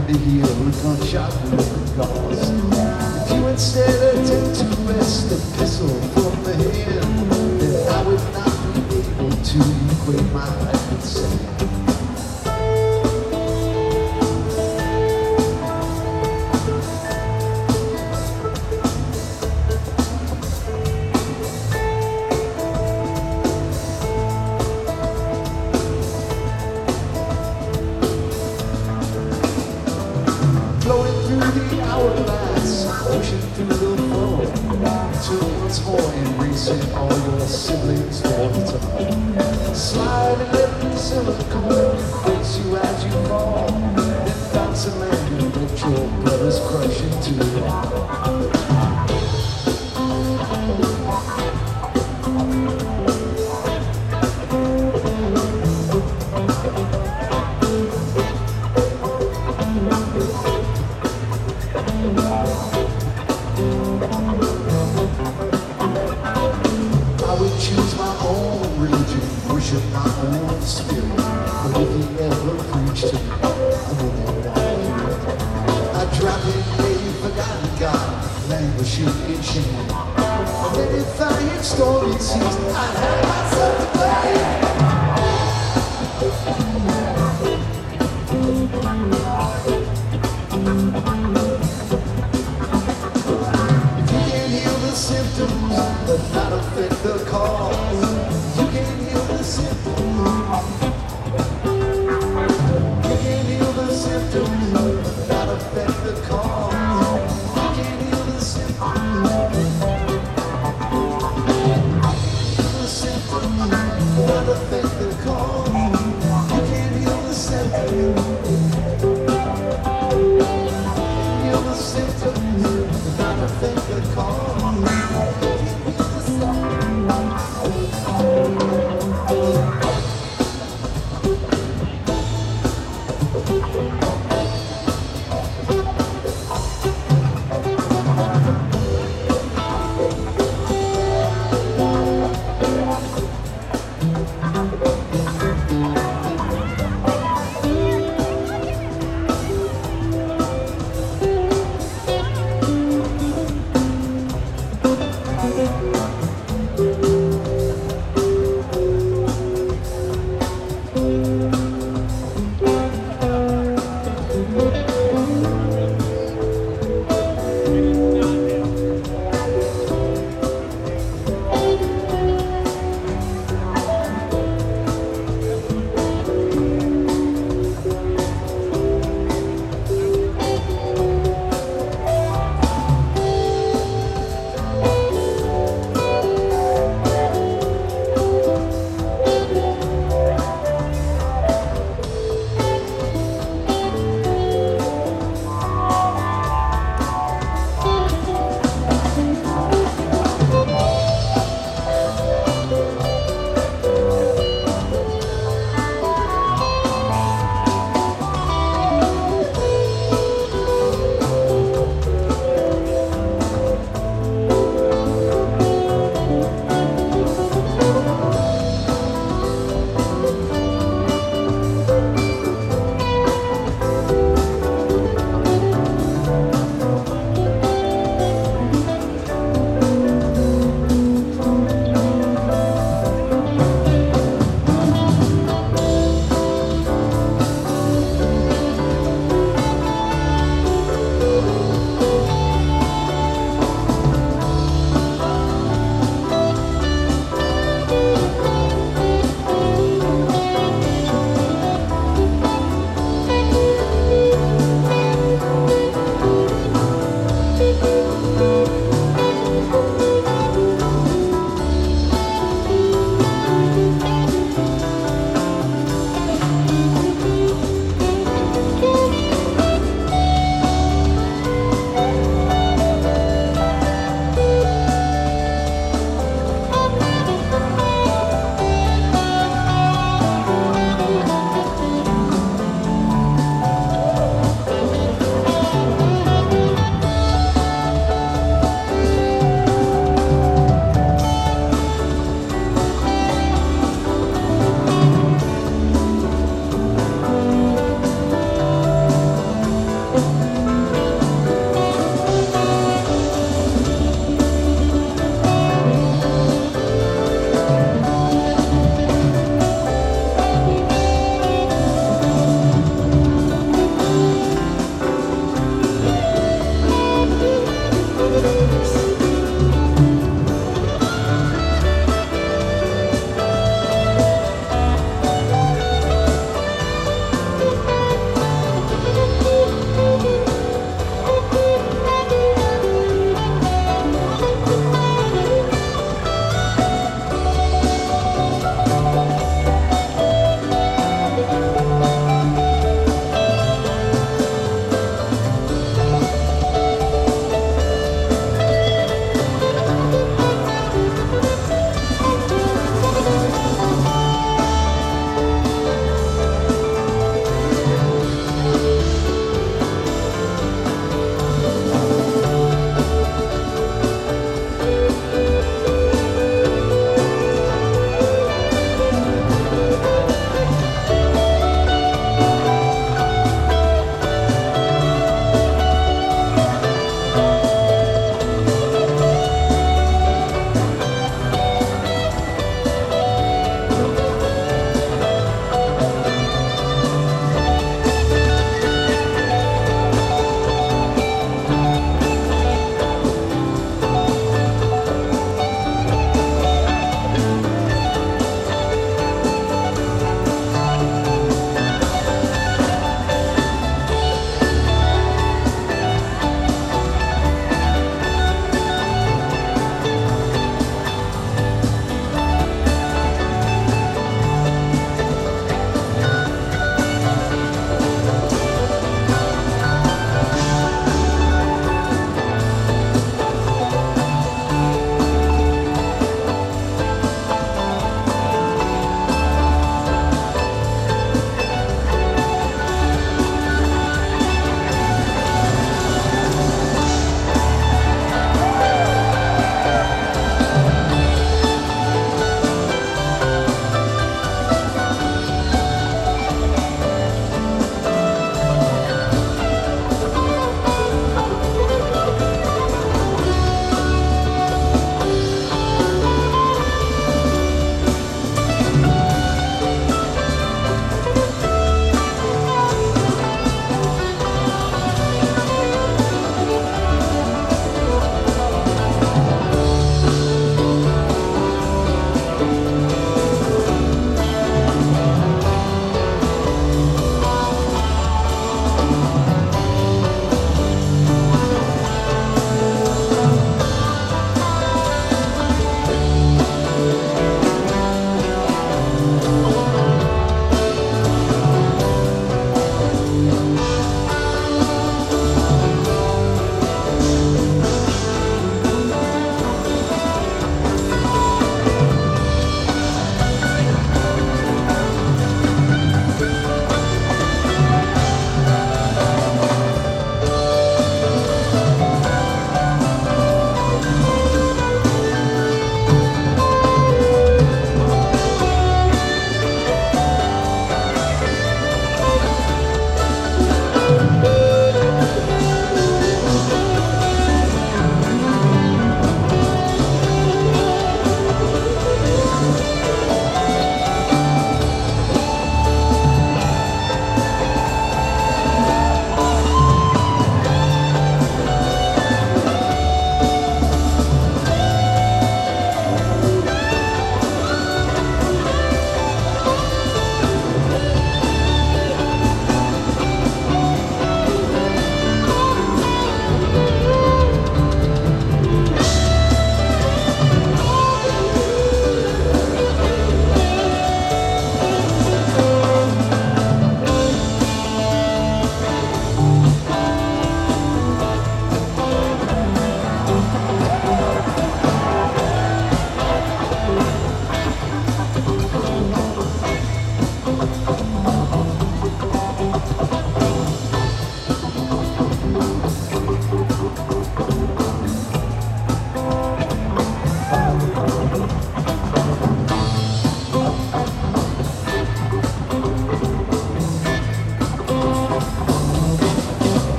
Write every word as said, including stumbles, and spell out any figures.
to hear a gunshot wound cause. If you instead attempt to wrest a pistol from the hand, then I would not be able to equate my life with sand. Flowing through the hourglass, ocean through the floor, till once more embracing all your siblings for the time. Slide and let the silicone face you as you fall, then bounce and land and let your brothers crush into the wall. I would choose my own religion, worship my own spirit. But if he ever preached to me, I would never want to hear it. I'd drop in a forgotten God, languishing in shame. And then if I had story season, I'd have myself to blame. Symptoms, but not affect the cause. You can heal the symptoms. You can heal the symptoms, but not affect the cause.